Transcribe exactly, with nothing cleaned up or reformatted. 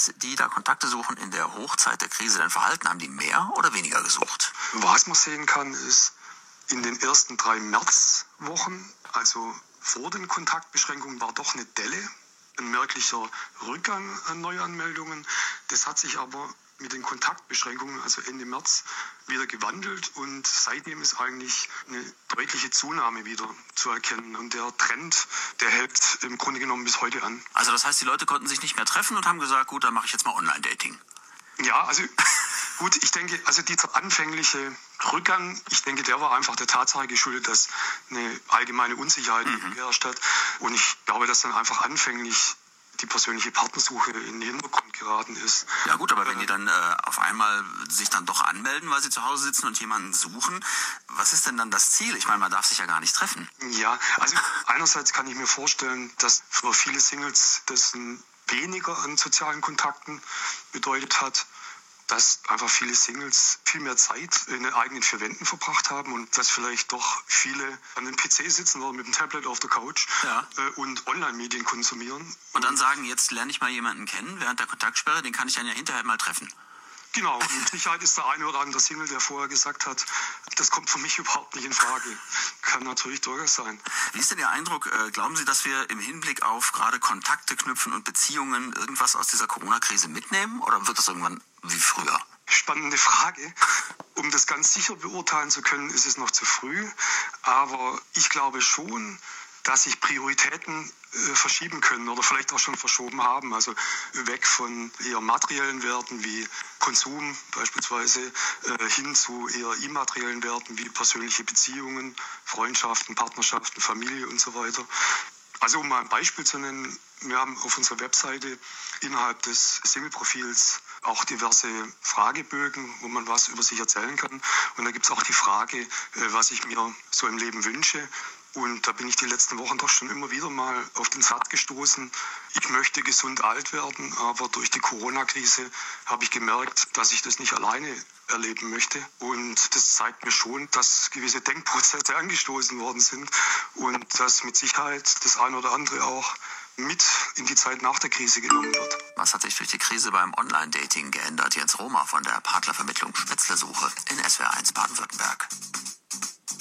Singles, die da Kontakte suchen in der Hochzeit der Krise denn verhalten? Haben die mehr oder weniger gesucht? Was man sehen kann, ist in den ersten drei Märzwochen, also vor den Kontaktbeschränkungen, war doch eine Delle, ein merklicher Rückgang an Neuanmeldungen. Das hat sich aber mit den Kontaktbeschränkungen, also Ende März, wieder gewandelt und seitdem ist eigentlich eine deutliche Zunahme wieder zu erkennen. Und der Trend, der hält im Grunde genommen bis heute an. Also das heißt, die Leute konnten sich nicht mehr treffen und haben gesagt, gut, dann mache ich jetzt mal Online-Dating. Ja, also gut, ich denke, also dieser anfängliche Rückgang, ich denke, der war einfach der Tatsache geschuldet, dass eine allgemeine Unsicherheit mhm. geherrscht hat. Und ich glaube, dass dann einfach anfänglich die persönliche Partnersuche in den Hintergrund geraten ist. Ja gut, aber wenn die dann äh, auf einmal sich dann doch anmelden, weil sie zu Hause sitzen und jemanden suchen, was ist denn dann das Ziel? Ich meine, man darf sich ja gar nicht treffen. Ja, also einerseits kann ich mir vorstellen, dass für viele Singles das ein weniger an sozialen Kontakten bedeutet hat, dass einfach viele Singles viel mehr Zeit in den eigenen vier Wänden verbracht haben und dass vielleicht doch viele an dem P C sitzen oder mit dem Tablet auf der Couch ja. äh, und Online-Medien konsumieren. Und dann sagen, jetzt lerne ich mal jemanden kennen während der Kontaktsperre, den kann ich dann ja hinterher mal treffen. Genau, und mit Sicherheit ist der eine oder andere Single, der vorher gesagt hat, das kommt für mich überhaupt nicht in Frage. Kann natürlich durchaus sein. Wie ist denn Ihr Eindruck? Äh, glauben Sie, dass wir im Hinblick auf gerade Kontakte knüpfen und Beziehungen irgendwas aus dieser Corona-Krise mitnehmen? Oder wird das irgendwann wie früher? Spannende Frage. Um das ganz sicher beurteilen zu können, ist es noch zu früh. Aber ich glaube schon, dass sich Prioritäten äh, verschieben können oder vielleicht auch schon verschoben haben. Also weg von eher materiellen Werten wie Konsum beispielsweise äh, hin zu eher immateriellen Werten wie persönliche Beziehungen, Freundschaften, Partnerschaften, Familie und so weiter. Also um mal ein Beispiel zu nennen, wir haben auf unserer Webseite innerhalb des Single-Profils auch diverse Fragebögen, wo man was über sich erzählen kann. Und da gibt es auch die Frage, äh, was ich mir so im Leben wünsche. Und da bin ich die letzten Wochen doch schon immer wieder mal auf den Pfad gestoßen. Ich möchte gesund alt werden, aber durch die Corona-Krise habe ich gemerkt, dass ich das nicht alleine erleben möchte. Und das zeigt mir schon, dass gewisse Denkprozesse angestoßen worden sind und dass mit Sicherheit das eine oder andere auch mit in die Zeit nach der Krise genommen wird. Was hat sich durch die Krise beim Online-Dating geändert? Jens Rohmer von der Partnervermittlung Spätzlesuche in S W R eins Baden-Württemberg.